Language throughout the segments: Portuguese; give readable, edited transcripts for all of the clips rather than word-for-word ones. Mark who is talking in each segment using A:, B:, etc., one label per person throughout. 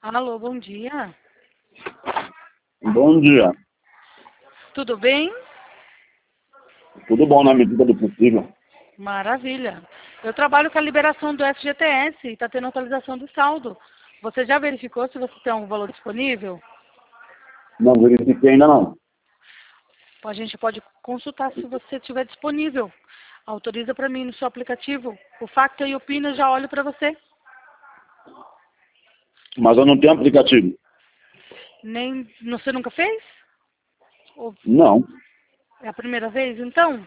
A: Alô, bom dia.
B: Bom dia.
A: Tudo bem?
B: Tudo bom na medida do possível?
A: Maravilha. Eu trabalho com a liberação do FGTS e está tendo atualização do saldo. Você já verificou se você tem algum valor disponível?
B: Não verifiquei ainda não.
A: A gente pode consultar se você tiver disponível. Autoriza para mim no seu aplicativo. O Facta e o PIN eu já olho para você.
B: Mas eu não tenho aplicativo.
A: Nem, você nunca fez? Ou
B: Não.
A: é a primeira vez, então?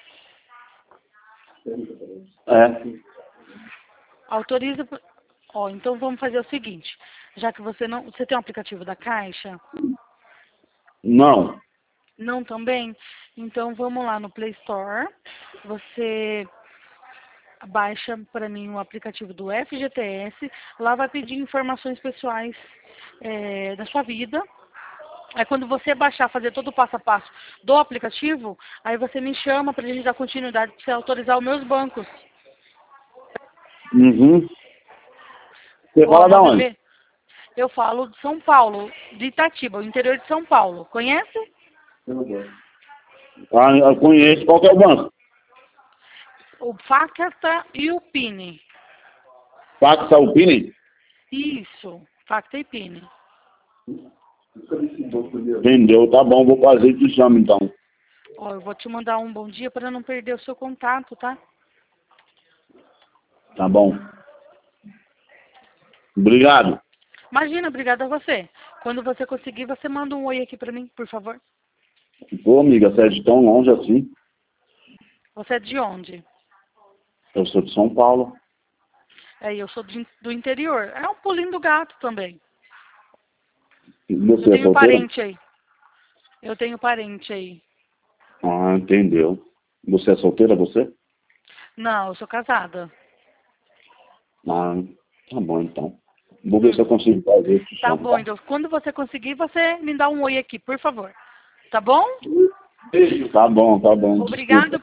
B: É.
A: Autoriza. Ó, então vamos fazer o seguinte. Já que você não. Você tem um aplicativo da Caixa?
B: Não.
A: Não também? Então vamos lá no Play Store. Você baixa para mim o aplicativo do FGTS. Lá vai pedir informações pessoais da sua vida. Aí quando você baixar, fazer todo o passo a passo do aplicativo, aí você me chama para a gente dar continuidade para você autorizar os meus bancos.
B: Uhum. Você
A: Ó,
B: fala da onde?
A: eu falo de São Paulo, de Itatiba, o interior de São Paulo. Conhece?
B: Ah, eu conheço. Qual que é o banco?
A: O Facta e o Pini.
B: Pax Alpine?
A: Isso, Facta e Pini.
B: Entendeu? Tá bom, vou fazer e te chamo então.
A: Ó, eu vou te mandar um bom dia para não perder o seu contato, tá?
B: Tá bom. Obrigado.
A: Imagina, obrigada a você. Quando você conseguir, você manda um oi aqui para mim, por favor.
B: Pô, amiga, você é de tão longe assim?
A: Você é de onde?
B: Eu sou de São Paulo.
A: Eu sou do interior. É um pulinho do gato também.
B: E
A: Eu
B: você é
A: tenho
B: solteira?
A: parente aí. Eu tenho parente aí.
B: Ah, entendeu. Você é solteira, você?
A: Não, eu sou casada.
B: Ah, tá bom então. Vou ver se eu consigo fazer. Te
A: Tá
B: chamo,
A: bom,
B: tá?
A: então quando você conseguir, você me dá um oi aqui, por favor. Tá bom?
B: Tá bom, tá bom.
A: Obrigado
B: Desculpa.